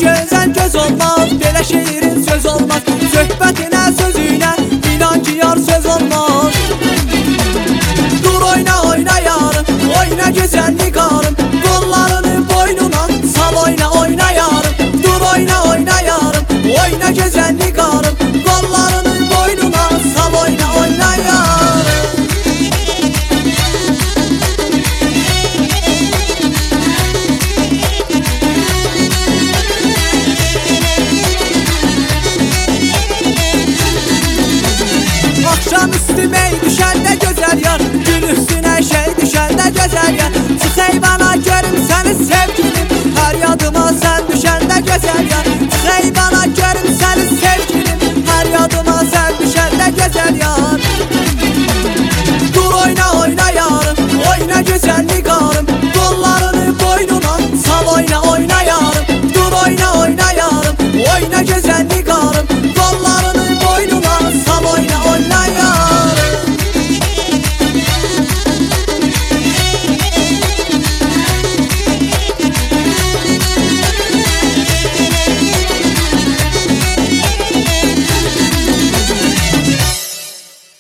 gözəl göz olmaz, belə şeirin söz olmaz. Söhbətinə sözünə inan ki yar söz olmaz. Dur oyna oyna yarım, oyna gözəllik arım, qollarını boynuna sal oyna oyna yarım. Dur oyna oyna yarım, oyna gözəllik arım.